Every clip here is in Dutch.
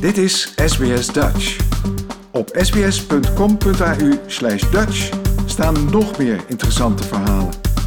Dit is SBS Dutch. Op sbs.com.au/Dutch staan nog meer interessante verhalen.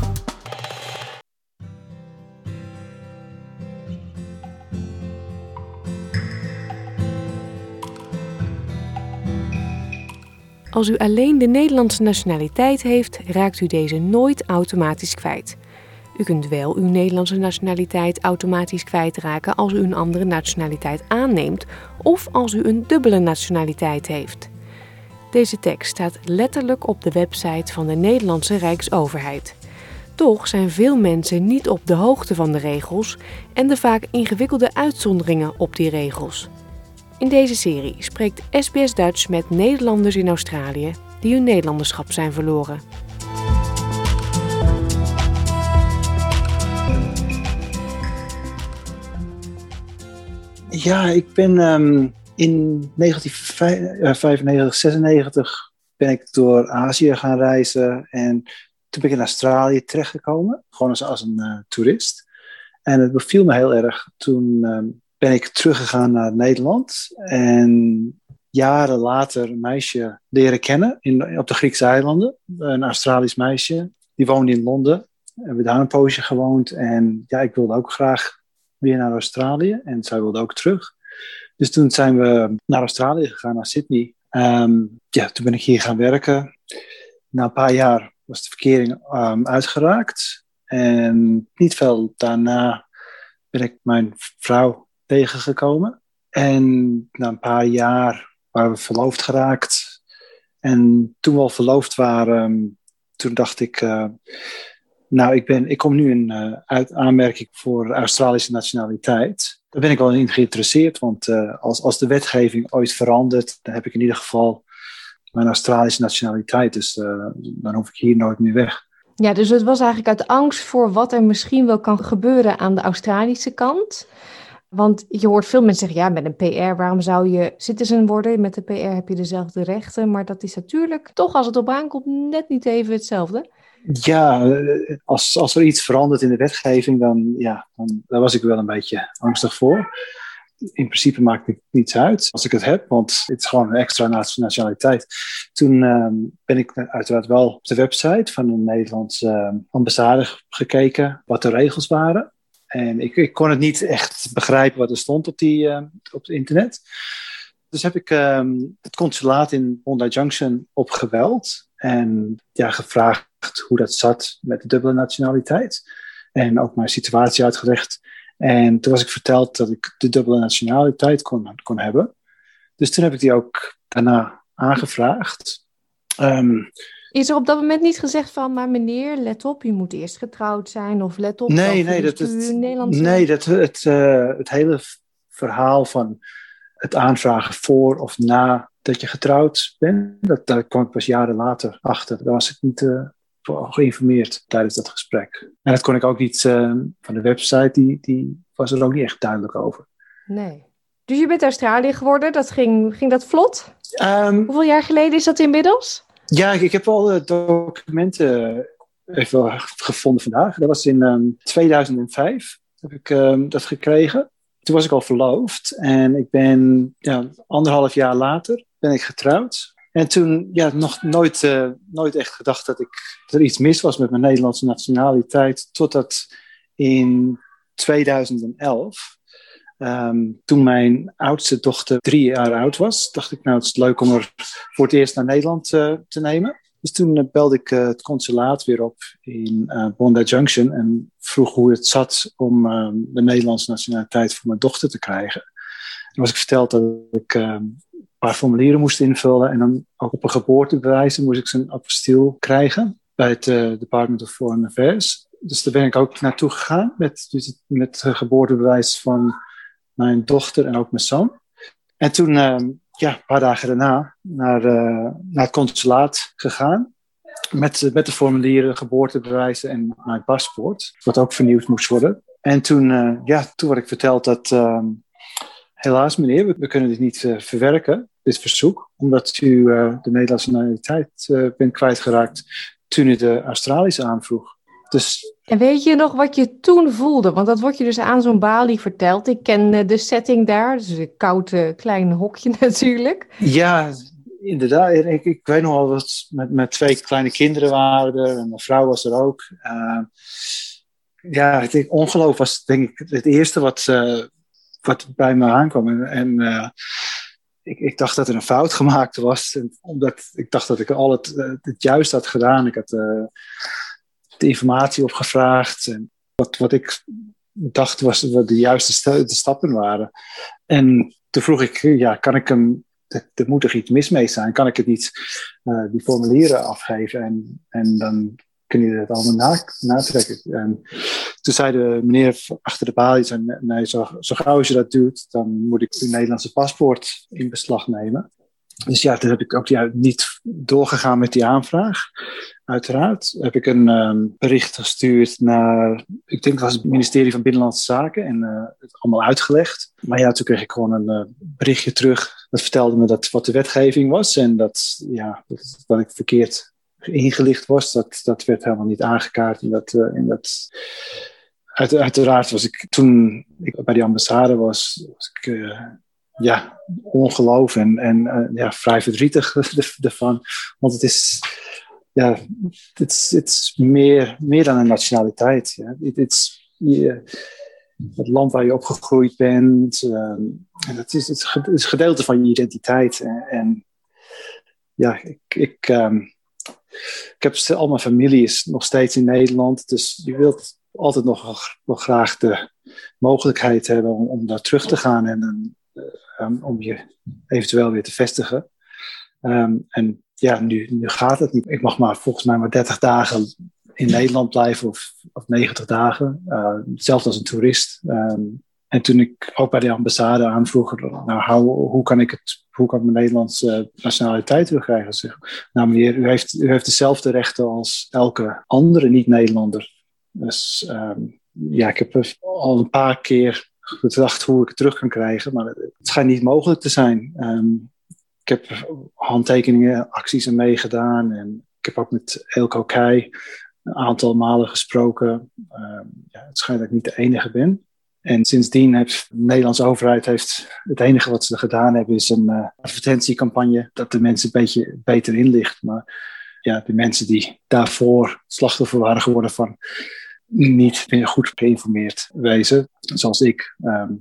Als u alleen de Nederlandse nationaliteit heeft, raakt u deze nooit automatisch kwijt. U kunt wel uw Nederlandse nationaliteit automatisch kwijtraken als u een andere nationaliteit aanneemt of als u een dubbele nationaliteit heeft. Deze tekst staat letterlijk op de website van de Nederlandse Rijksoverheid. Toch zijn veel mensen niet op de hoogte van de regels en de vaak ingewikkelde uitzonderingen op die regels. In deze serie spreekt SBS Dutch met Nederlanders in Australië die hun Nederlanderschap zijn verloren. Ja, ik ben in 1995, 96 ben ik door Azië gaan reizen en toen ben ik in Australië terechtgekomen, gewoon als een toerist. En het beviel me heel erg. Toen ben ik teruggegaan naar Nederland en jaren later een meisje leren kennen op de Griekse eilanden. Een Australisch meisje, die woonde in Londen. We hebben daar een poosje gewoond en ja, ik wilde ook graag weer naar Australië en zij wilde ook terug. Dus toen zijn we naar Australië gegaan, naar Sydney. Toen ben ik hier gaan werken. Na een paar jaar was de verkering uitgeraakt. En niet veel daarna ben ik mijn vrouw tegengekomen. En na een paar jaar waren we verloofd geraakt. En toen we al verloofd waren, toen dacht ik... ik kom nu in aanmerking voor Australische nationaliteit. Daar ben ik wel in geïnteresseerd, want als de wetgeving ooit verandert, dan heb ik in ieder geval mijn Australische nationaliteit. Dus dan hoef ik hier nooit meer weg. Ja, dus het was eigenlijk uit angst voor wat er misschien wel kan gebeuren aan de Australische kant. Want je hoort veel mensen zeggen, ja, met een PR, waarom zou je citizen worden? Met de PR heb je dezelfde rechten, maar dat is natuurlijk toch, als het op aankomt, net niet even hetzelfde. Ja, als er iets verandert in de wetgeving, dan daar was ik wel een beetje angstig voor. In principe maakt het niets uit als ik het heb, want het is gewoon een extra nationaliteit. Toen ben ik uiteraard wel op de website van een Nederlandse ambassade gekeken wat de regels waren. En ik kon het niet echt begrijpen wat er stond op het internet. Dus heb ik het consulaat in Bondi Junction opgebeld en gevraagd hoe dat zat met de dubbele nationaliteit. En ook mijn situatie uitgelegd. En toen was ik verteld dat ik de dubbele nationaliteit kon hebben. Dus toen heb ik die ook daarna aangevraagd. Is er op dat moment niet gezegd van, maar meneer, let op, u moet eerst getrouwd zijn of let op. Het hele verhaal van het aanvragen voor of na dat je getrouwd bent, daar kwam ik pas jaren later achter. Daar was ik niet geïnformeerd tijdens dat gesprek. En dat kon ik ook niet van de website, die was er ook niet echt duidelijk over. Nee. Dus je bent Australië geworden, ging dat vlot? Hoeveel jaar geleden is dat inmiddels? Ja, ik heb al de documenten even gevonden vandaag. Dat was in 2005 heb ik dat gekregen. Toen was ik al verloofd en ik ben 1,5 jaar later ben ik getrouwd. En toen nog nooit echt gedacht dat er iets mis was met mijn Nederlandse nationaliteit. Totdat in 2011, toen mijn oudste dochter 3 jaar oud was, dacht ik, het is leuk om er voor het eerst naar Nederland te nemen. Dus toen belde ik het consulaat weer op in Bondi Junction en vroeg hoe het zat om de Nederlandse nationaliteit voor mijn dochter te krijgen. En was ik verteld dat ik een paar formulieren moest invullen en dan ook op een geboortebewijs moest ik zo'n apostiel krijgen bij het Department of Foreign Affairs. Dus daar ben ik ook naartoe gegaan met het geboortebewijs van mijn dochter en ook mijn zoon. En toen, een paar dagen daarna, naar het consulaat gegaan. Met de formulieren, geboortebewijzen en mijn paspoort. Wat ook vernieuwd moest worden. En toen werd ik verteld dat... helaas meneer, we kunnen dit niet verwerken, dit verzoek. Omdat u de Nederlandse nationaliteit bent kwijtgeraakt toen u de Australische aanvroeg. Dus En weet je nog wat je toen voelde? Want dat wordt je dus aan zo'n balie verteld. Ik ken de setting daar, dus een koud klein hokje natuurlijk. Ja, inderdaad. Ik weet nog wel dat met 2 kleine kinderen waren er en mijn vrouw was er ook. Het ongeloof was denk ik het eerste wat bij me aankwam. Ik dacht dat er een fout gemaakt was. Omdat ik dacht dat ik al het juist had gedaan. Ik had de informatie opgevraagd. En wat ik dacht was wat de juiste de stappen waren. En toen vroeg ik, kan ik hem... Er moet er iets mis mee zijn. Kan ik het niet die formulieren afgeven? En dan kun je het allemaal natrekken. En toen zei de meneer achter de balie, nee, zo gauw als je dat doet, dan moet ik uw Nederlandse paspoort in beslag nemen. Dus toen heb ik ook niet doorgegaan met die aanvraag. Uiteraard heb ik een bericht gestuurd naar, ik denk dat was het ministerie van Binnenlandse Zaken en het allemaal uitgelegd. Maar toen kreeg ik gewoon een berichtje terug. Dat vertelde me wat de wetgeving was en dat ik verkeerd ingelicht was. Dat werd helemaal niet aangekaart. Uiteraard was ik toen ik bij die ambassade was ongeloof en vrij verdrietig ervan. Want het is meer dan een nationaliteit. Ja. Het land waar je opgegroeid bent. En het is een gedeelte van je identiteit. Ik heb al mijn familie is nog steeds in Nederland. Dus je wilt altijd nog graag de mogelijkheid hebben om daar terug te gaan. En om je eventueel weer te vestigen. Nu gaat het niet. Ik mag volgens mij maar 30 dagen in Nederland blijven of 90 dagen. Zelfs als een toerist. En toen ik ook bij de ambassade aanvroeg, hoe kan ik mijn Nederlandse nationaliteit terugkrijgen? Zeg, meneer, u heeft dezelfde rechten als elke andere niet-Nederlander. Dus ik heb al een paar keer gedacht hoe ik het terug kan krijgen, maar het schijnt niet mogelijk te zijn. Ik heb handtekeningen, acties er meegedaan en ik heb ook met Eelco Keij een aantal malen gesproken. Het schijnt dat ik niet de enige ben. En sindsdien heeft de Nederlandse overheid het enige wat ze gedaan hebben is een advertentiecampagne dat de mensen een beetje beter inlicht. Maar de mensen die daarvoor slachtoffer waren geworden van niet goed geïnformeerd wezen, zoals ik.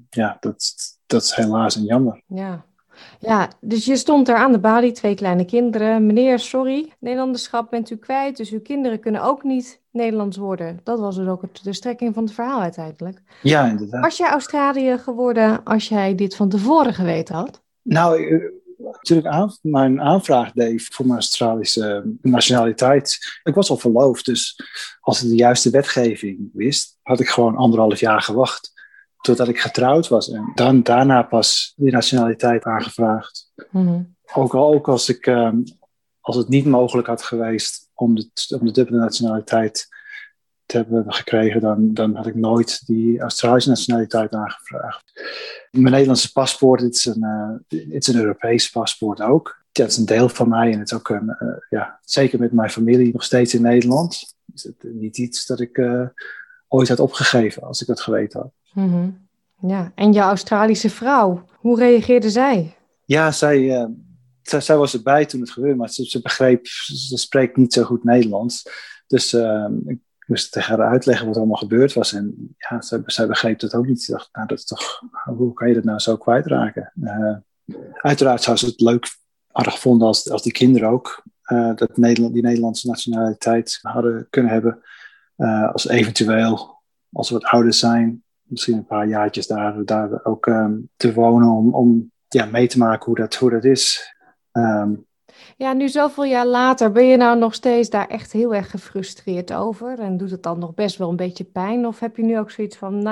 Dat is helaas een jammer. Ja, dus je stond daar aan de balie, 2 kleine kinderen. Meneer, sorry, Nederlanderschap bent u kwijt, dus uw kinderen kunnen ook niet Nederlands worden. Dat was dus ook de strekking van het verhaal uiteindelijk. Ja, inderdaad. Was jij Australiër geworden als jij dit van tevoren geweten had? Nou, toen ik mijn aanvraag deed voor mijn Australische nationaliteit, ik was al verloofd, dus als ik de juiste wetgeving wist, had ik gewoon 1,5 jaar gewacht. Totdat ik getrouwd was. En dan daarna pas die nationaliteit aangevraagd. Mm-hmm. Ook als het niet mogelijk had geweest om de dubbele nationaliteit te hebben gekregen, dan had ik nooit die Australische nationaliteit aangevraagd. Mijn Nederlandse paspoort, het is een Europees paspoort ook. Ja, het is een deel van mij en het is ook zeker met mijn familie nog steeds in Nederland. Is het niet iets dat ik ooit had opgegeven als ik dat geweten had. Mm-hmm. Ja, en jouw Australische vrouw, hoe reageerde zij? Ja, zij was erbij toen het gebeurde, maar ze begreep, ze spreekt niet zo goed Nederlands. Dus ik moest tegen haar uitleggen wat er allemaal gebeurd was. En ja, zij begreep dat ook niet. Ze dacht, dat is toch, hoe kan je dat nou zo kwijtraken? Uiteraard zou ze het hadden gevonden als die kinderen ook dat die Nederlandse nationaliteit hadden kunnen hebben. Als eventueel, als ze wat ouder zijn, misschien een paar jaartjes daar ook te wonen om mee te maken hoe dat is. Ja, nu zoveel jaar later, ben je nou nog steeds daar echt heel erg gefrustreerd over? En doet het dan nog best wel een beetje pijn? Of heb je nu ook zoiets van,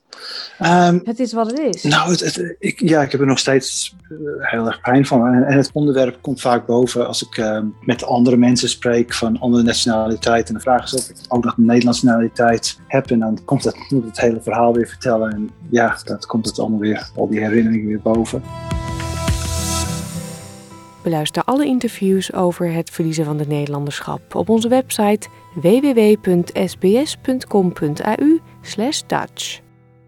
het is wat het is? Nou, ik heb er nog steeds heel erg pijn van. En het onderwerp komt vaak boven als ik met andere mensen spreek van andere nationaliteiten. En de vraag is of ik ook nog een Nederlandse nationaliteit heb. En dan moet het hele verhaal weer vertellen. En ja, dan komt het allemaal weer, al die herinneringen weer boven. Beluister alle interviews over het verliezen van het Nederlanderschap op onze website www.sbs.com.au/Dutch.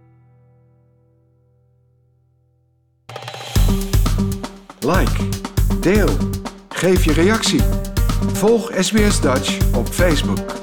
Like, deel, geef je reactie. Volg SBS Dutch op Facebook.